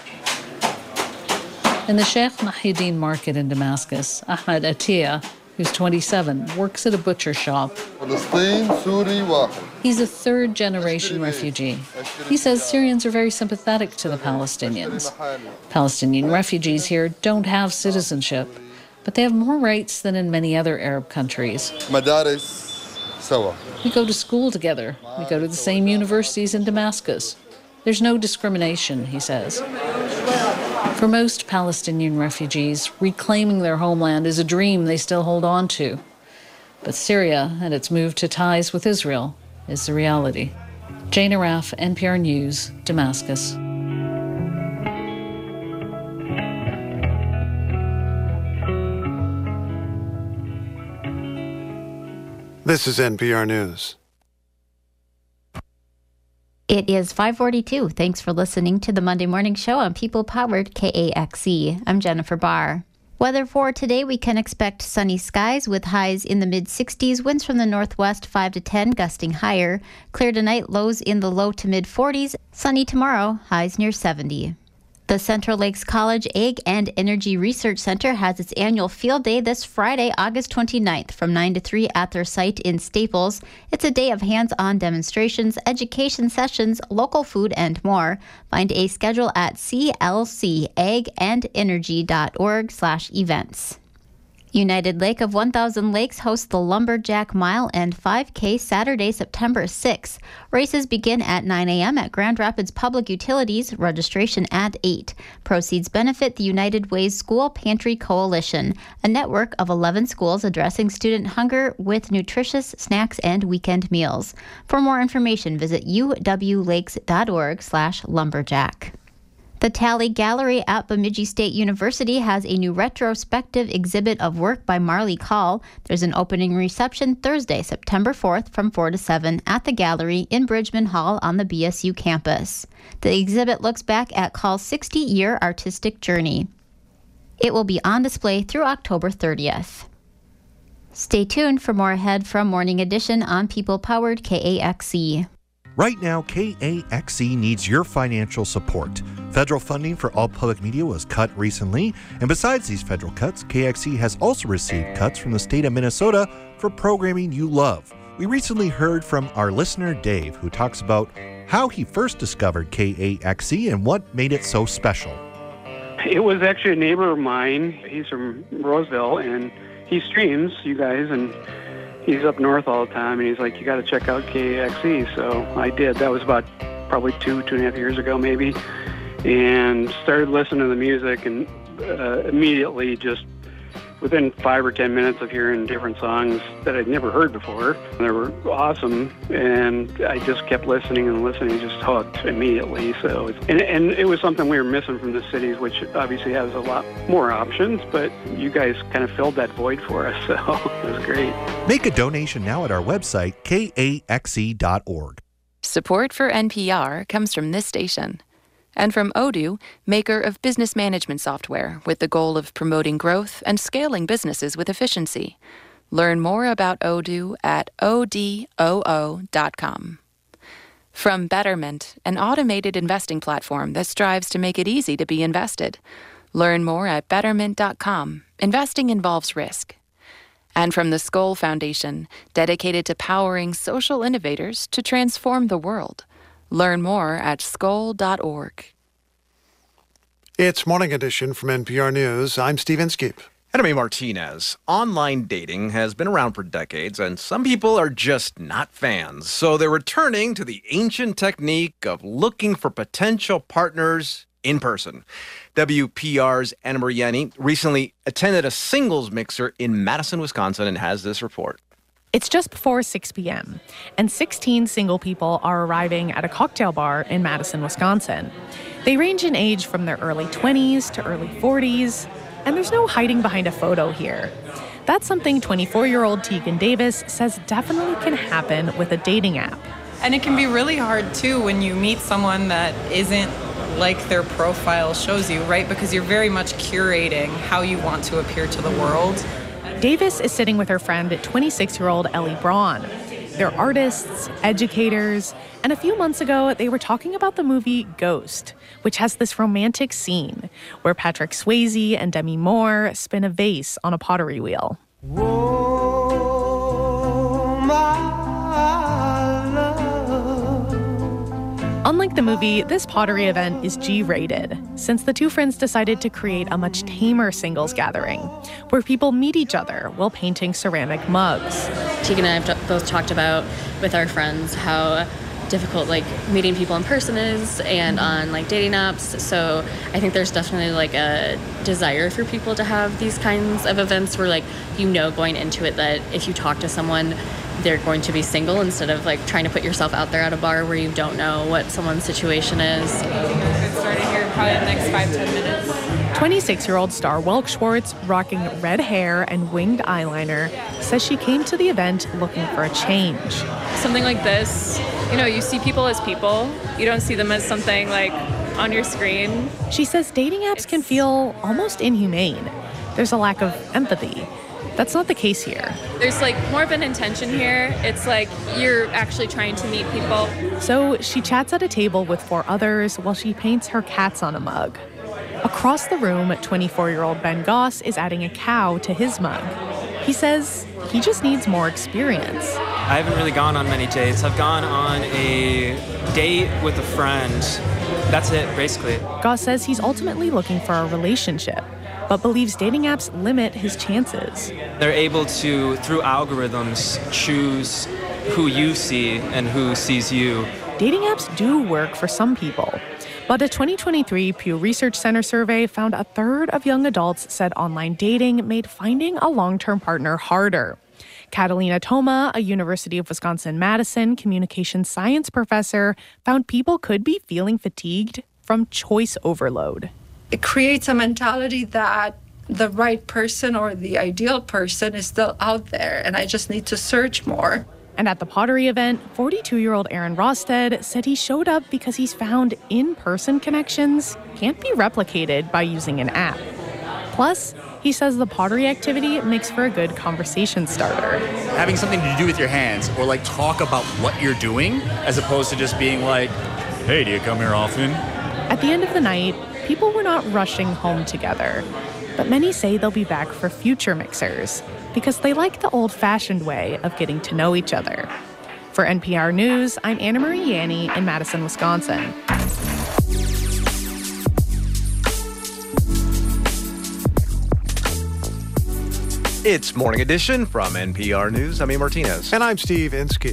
In the Sheikh Mahiuddin market in Damascus, Ahmed Atiyah, who's twenty-seven, works at a butcher shop. He's a third-generation refugee. He says Syrians are very sympathetic to the Palestinians. Palestinian refugees here don't have citizenship, but they have more rights than in many other Arab countries. We go to school together. We go to the same universities in Damascus. There's no discrimination, he says. For most Palestinian refugees, reclaiming their homeland is a dream they still hold on to. But Syria and its move to ties with Israel is the reality. Jane Araf, N P R News, Damascus. This is N P R News. It is five forty-two. Thanks for listening to the Monday Morning Show on People-Powered K A X E. I'm Jennifer Barr. Weather for today, we can expect sunny skies with highs in the mid-sixties, winds from the northwest five to ten, gusting higher. Clear tonight, lows in the low to mid-forties. Sunny tomorrow, highs near seventy. The Central Lakes College Ag and Energy Research Center has its annual field day this Friday, August twenty-ninth, from nine to three at their site in Staples. It's a day of hands-on demonstrations, education sessions, local food, and more. Find a schedule at c l c ag and energy dot org slash events. United Lake of one thousand Lakes hosts the Lumberjack Mile and five K Saturday, September sixth. Races begin at nine a.m. at Grand Rapids Public Utilities, registration at eight. Proceeds benefit the United Way's School Pantry Coalition, a network of eleven schools addressing student hunger with nutritious snacks and weekend meals. For more information, visit u w lakes dot org slash lumberjack. The Talley Gallery at Bemidji State University has a new retrospective exhibit of work by Marley Call. There's an opening reception Thursday, September fourth from four to seven at the gallery in Bridgman Hall on the B S U campus. The exhibit looks back at Call's sixty-year artistic journey. It will be on display through October thirtieth. Stay tuned for more ahead from Morning Edition on People-Powered K A X E. Right now, K A X E needs your financial support. Federal funding for all public media was cut recently, and besides these federal cuts, K A X E has also received cuts from the state of Minnesota for programming you love. We recently heard from our listener, Dave, who talks about how he first discovered K A X E and what made it so special. It was actually a neighbor of mine. He's from Roseville, and he streams you guys, and he's up north all the time, and he's like, you got to check out K A X E. So I did. That was about probably two, two and a half years ago maybe, and started listening to the music, and uh, immediately just within five or ten minutes of hearing different songs that I'd never heard before. They were awesome, and I just kept listening and listening, just hooked immediately. So, and, and it was something we were missing from the cities, which obviously has a lot more options, but you guys kind of filled that void for us, so it was great. Make a donation now at our website, K A X E dot org. Support for N P R comes from this station. And from Odoo, maker of business management software with the goal of promoting growth and scaling businesses with efficiency. Learn more about Odoo at O D O O dot com. From Betterment, an automated investing platform that strives to make it easy to be invested. Learn more at betterment dot com. Investing involves risk. And from the Skoll Foundation, dedicated to powering social innovators to transform the world. Learn more at skoll dot org. It's Morning Edition from N P R News. I'm Steve Inskeep. And I'm A. Martinez. Online dating has been around for decades, and some people are just not fans. So they're returning to the ancient technique of looking for potential partners in person. W P R's Anna Marie Yanni recently attended a singles mixer in Madison, Wisconsin, and has this report. It's just before six p.m., and sixteen single people are arriving at a cocktail bar in Madison, Wisconsin. They range in age from their early twenties to early forties, and there's no hiding behind a photo here. That's something twenty-four-year-old Tegan Davis says definitely can happen with a dating app. And it can be really hard, too, when you meet someone that isn't like their profile shows you, right? Because you're very much curating how you want to appear to the world. Davis is sitting with her friend, twenty-six-year-old Ellie Braun. They're artists, educators, and a few months ago, they were talking about the movie Ghost, which has this romantic scene where Patrick Swayze and Demi Moore spin a vase on a pottery wheel. Whoa, my love. Unlike the movie, this pottery event is G-rated, since the two friends decided to create a much tamer singles gathering, where people meet each other while painting ceramic mugs. Tegan and I have both talked about with our friends how difficult like meeting people in person is and on like dating apps. So I think there's definitely like a desire for people to have these kinds of events where like you know going into it that if you talk to someone, they're going to be single instead of like trying to put yourself out there at a bar where you don't know what someone's situation is. It's starting here probably in the next five, ten minutes. twenty-six-year-old Star Welk Schwartz, rocking red hair and winged eyeliner, says she came to the event looking for a change. Something like this, you know, you see people as people. You don't see them as something like on your screen. She says dating apps can feel almost inhumane. There's a lack of empathy. That's not the case here. There's like more of an intention here. It's like you're actually trying to meet people. So she chats at a table with four others while she paints her cats on a mug. Across the room, twenty-four-year-old Ben Goss is adding a cow to his mug. He says he just needs more experience. I haven't really gone on many dates. I've gone on a date with a friend. That's it, basically. Goss says he's ultimately looking for a relationship, but believes dating apps limit his chances. They're able to, through algorithms, choose who you see and who sees you. Dating apps do work for some people, but a twenty twenty-three Pew Research Center survey found a third of young adults said online dating made finding a long-term partner harder. Catalina Toma, a University of Wisconsin-Madison communications science professor, found people could be feeling fatigued from choice overload. It creates a mentality that the right person or the ideal person is still out there, and I just need to search more. And at the pottery event, forty-two-year-old Aaron Rosted said he showed up because he's found in-person connections can't be replicated by using an app. Plus, he says the pottery activity makes for a good conversation starter. Having something to do with your hands or like talk about what you're doing as opposed to just being like, hey, do you come here often? At the end of the night, people were not rushing home together, but many say they'll be back for future mixers because they like the old-fashioned way of getting to know each other. For N P R News, I'm Anna Marie Yanni in Madison, Wisconsin. It's Morning Edition from N P R News. I'm Ian Martinez. And I'm Steve Inskeep.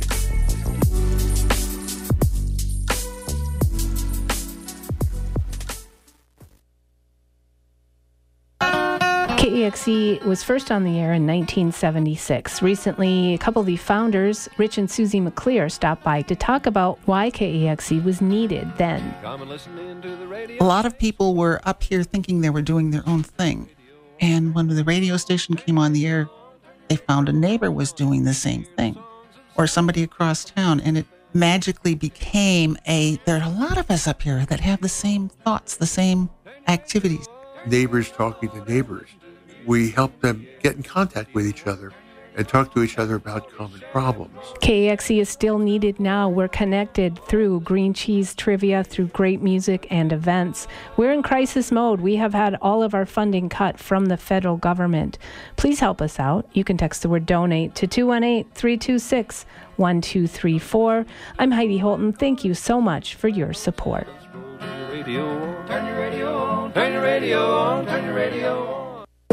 K E X E was first on the air in nineteen seventy-six. Recently, a couple of the founders, Rich and Susie McClear, stopped by to talk about why K E X E was needed then. A lot of people were up here thinking they were doing their own thing. And when the radio station came on the air, they found a neighbor was doing the same thing, or somebody across town, and it magically became a, there are a lot of us up here that have the same thoughts, the same activities. Neighbors talking to neighbors. We help them get in contact with each other and talk to each other about common problems. K E X E is still needed now. We're connected through green cheese trivia, through great music and events. We're in crisis mode. We have had all of our funding cut from the federal government. Please help us out. You can text the word donate to two one eight, three two six, one two three four. I'm Heidi Holton. Thank you so much for your support. Turn your radio on, turn your radio on, turn your radio on.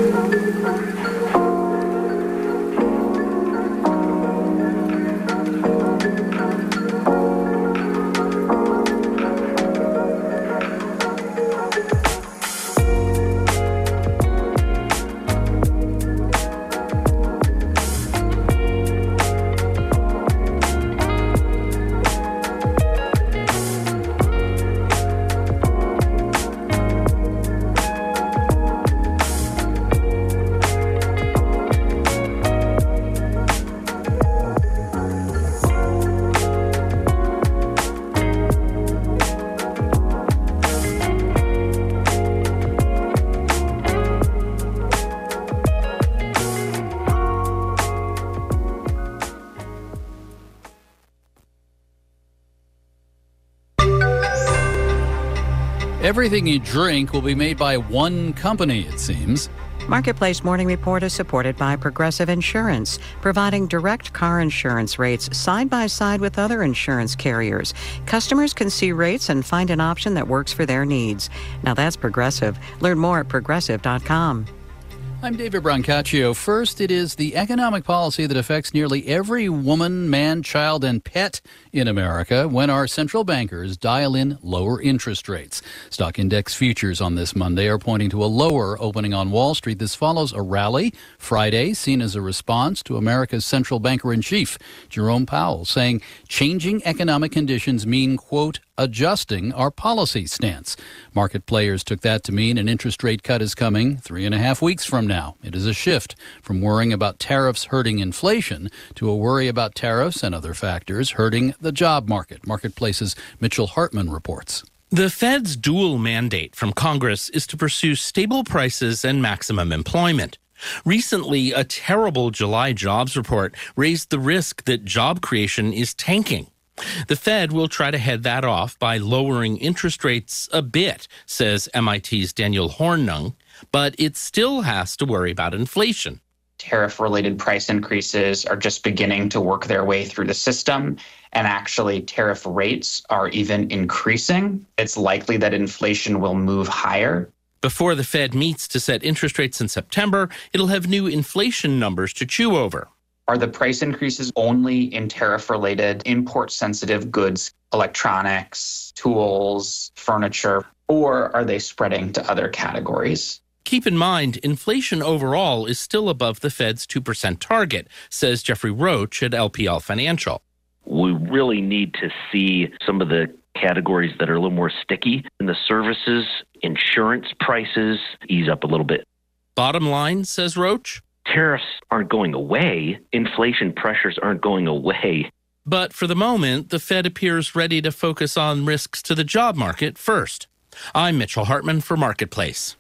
Everything you drink will be made by one company, it seems. Marketplace Morning Report is supported by Progressive Insurance, providing direct car insurance rates side by side with other insurance carriers. Customers can see rates and find an option that works for their needs. Now that's Progressive. Learn more at progressive dot com. I'm David Brancaccio. First, it is the economic policy that affects nearly every woman, man, child, and pet in America when our central bankers dial in lower interest rates. Stock index futures on this Monday are pointing to a lower opening on Wall Street. This follows a rally Friday seen as a response to America's central banker-in-chief, Jerome Powell, saying changing economic conditions mean, quote, adjusting our policy stance. Market players took that to mean an interest rate cut is coming three and a half weeks from now. It is a shift from worrying about tariffs hurting inflation to a worry about tariffs and other factors hurting the job market. Marketplace's Mitchell Hartman reports. The Fed's dual mandate from Congress is to pursue stable prices and maximum employment. Recently, a terrible July jobs report raised the risk that job creation is tanking. The Fed will try to head that off by lowering interest rates a bit, says M I T's Daniel Hornung, but it still has to worry about inflation. Tariff-related price increases are just beginning to work their way through the system, and actually tariff rates are even increasing. It's likely that inflation will move higher. Before the Fed meets to set interest rates in September, it'll have new inflation numbers to chew over. Are the price increases only in tariff-related, import-sensitive goods, electronics, tools, furniture, or are they spreading to other categories? Keep in mind, inflation overall is still above the Fed's two percent target, says Jeffrey Roach at L P L Financial. We really need to see some of the categories that are a little more sticky in the services, insurance prices ease up a little bit. Bottom line, says Roach, tariffs aren't going away. Inflation pressures aren't going away. But for the moment, the Fed appears ready to focus on risks to the job market first. I'm Mitchell Hartman for Marketplace.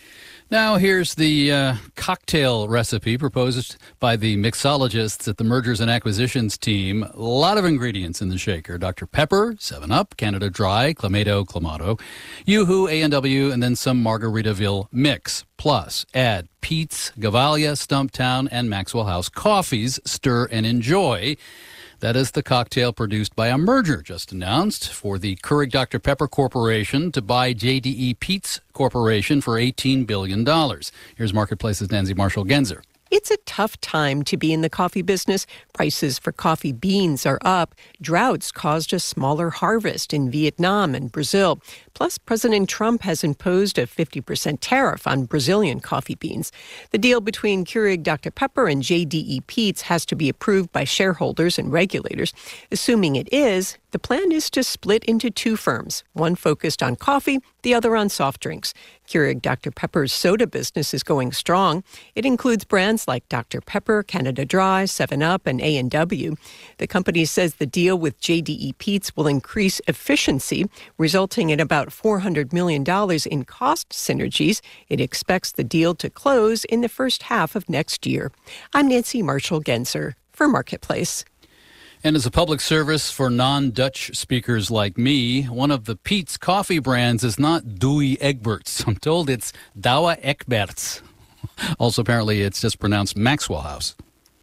Now here's the uh, cocktail recipe proposed by the mixologists at the Mergers and Acquisitions team. A lot of ingredients in the shaker. Doctor Pepper, seven up, Canada Dry, Clamato, Clamato, Yoo-Hoo, A and W, and then some Margaritaville mix. Plus, add Pete's, Gavalia, Stumptown, and Maxwell House coffees. Stir and enjoy. That is the cocktail produced by a merger just announced for the Keurig Doctor Pepper Corporation to buy J D E Peet's Corporation for eighteen billion dollars. Here's Marketplace's Nancy Marshall-Genzer. It's a tough time to be in the coffee business. Prices for coffee beans are up. Droughts caused a smaller harvest in Vietnam and Brazil. Plus, President Trump has imposed a fifty percent tariff on Brazilian coffee beans. The deal between Keurig Doctor Pepper and J D E Peet's has to be approved by shareholders and regulators. Assuming it is, the plan is to split into two firms, one focused on coffee, the other on soft drinks. Keurig Doctor Pepper's soda business is going strong. It includes brands like Doctor Pepper, Canada Dry, seven up, and A and W. The company says the deal with J D E Peet's will increase efficiency, resulting in about four hundred million dollars in cost synergies. It expects the deal to close in the first half of next year. I'm Nancy Marshall-Genzer for Marketplace. And as a public service for non-Dutch speakers like me, one of the Peet's coffee brands is not Douwe Egberts. I'm told it's Douwe Egberts. Also, apparently, it's just pronounced Maxwell House.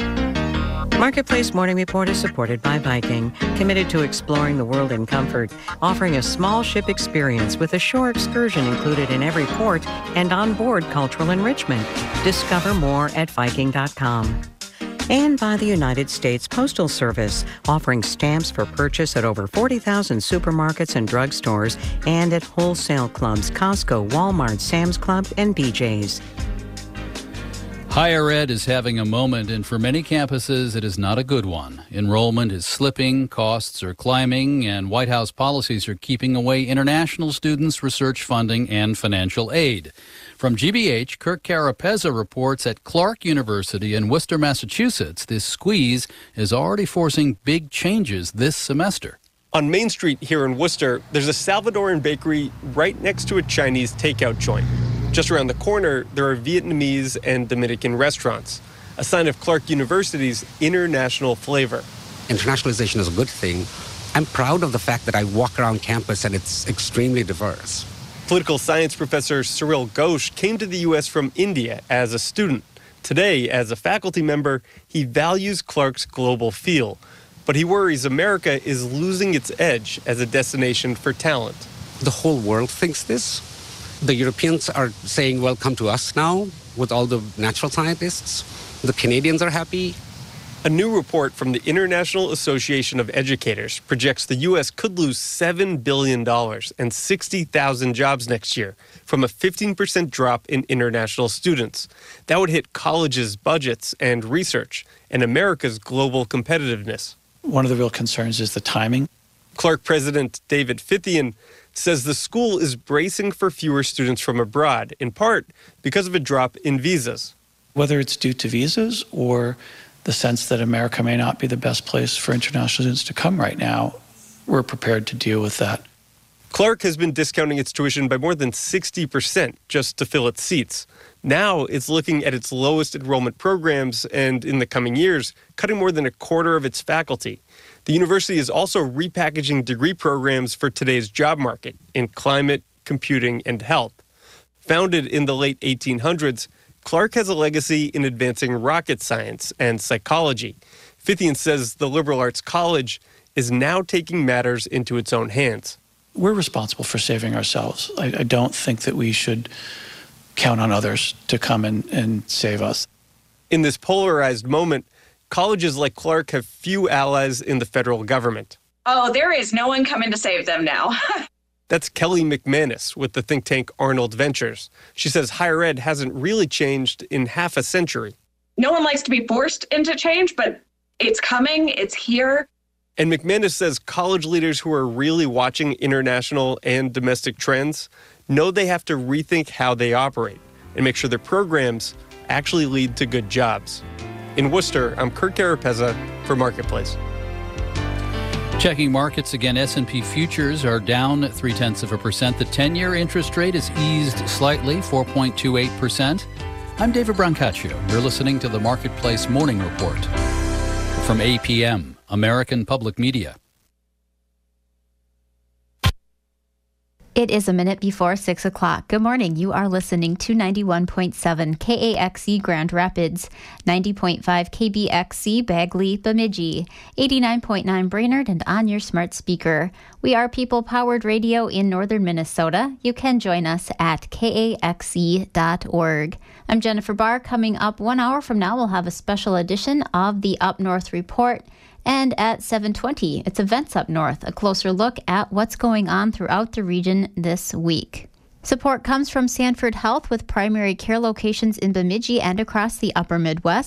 Marketplace Morning Report is supported by Viking, committed to exploring the world in comfort, offering a small ship experience with a shore excursion included in every port and onboard cultural enrichment. Discover more at Viking dot com. And by the United States Postal Service, offering stamps for purchase at over forty thousand supermarkets and drugstores and at wholesale clubs, Costco, Walmart, Sam's Club, and B J's. Higher ed is having a moment, and for many campuses, it is not a good one. Enrollment is slipping, costs are climbing, and White House policies are keeping away international students, research funding, and financial aid. From G B H, Kirk Carapezza reports at Clark University in Worcester, Massachusetts, this squeeze is already forcing big changes this semester. On Main Street here in Worcester, there's a Salvadoran bakery right next to a Chinese takeout joint. Just around the corner, there are Vietnamese and Dominican restaurants, a sign of Clark University's international flavor. Internationalization is a good thing. I'm proud of the fact that I walk around campus and it's extremely diverse. Political science professor Cyril Ghosh came to the U S from India as a student. Today, as a faculty member, he values Clark's global feel, but he worries America is losing its edge as a destination for talent. The whole world thinks this. The Europeans are saying, well, come to us now with all the natural scientists. The Canadians are happy. A new report from the International Association of Educators projects the U S could lose seven billion dollars and sixty thousand jobs next year from a fifteen percent drop in international students. That would hit colleges' budgets and research and America's global competitiveness. One of the real concerns is the timing. Clark President David Fithian says the school is bracing for fewer students from abroad, in part because of a drop in visas. Whether it's due to visas or the sense that America may not be the best place for international students to come right now, we're prepared to deal with that. Clark has been discounting its tuition by more than sixty percent just to fill its seats. Now it's looking at its lowest enrollment programs and, in the coming years, cutting more than a quarter of its faculty. The university is also repackaging degree programs for today's job market in climate, computing, and health. Founded in the late eighteen hundreds, Clark has a legacy in advancing rocket science and psychology. Fithian says the liberal arts college is now taking matters into its own hands. We're responsible for saving ourselves. I, I don't think that we should count on others to come and, and save us. In this polarized moment, colleges like Clark have few allies in the federal government. Oh, there is no one coming to save them now. That's Kelly McManus with the think tank Arnold Ventures. She says higher ed hasn't really changed in half a century. No one likes to be forced into change, but it's coming, it's here. And McManus says college leaders who are really watching international and domestic trends know they have to rethink how they operate and make sure their programs actually lead to good jobs. In Worcester, I'm Kirk Carapezza for Marketplace. Checking markets again, S and P futures are down three-tenths of a percent. The ten-year interest rate is eased slightly, four point two eight percent. I'm David Brancaccio. You're listening to the Marketplace Morning Report from A P M, American Public Media. It is a minute before six o'clock. Good morning. You are listening to ninety-one point seven K A X E Grand Rapids, ninety point five K B X C Bagley, Bemidji, eighty-nine point nine Brainerd, and on your smart speaker. We are people-powered radio in northern Minnesota. You can join us at K A X E dot org. I'm Jennifer Barr. Coming up one hour from now, we'll have a special edition of the Up North Report. And at seven twenty, it's Events Up North, a closer look at what's going on throughout the region this week. Support comes from Sanford Health with primary care locations in Bemidji and across the upper Midwest.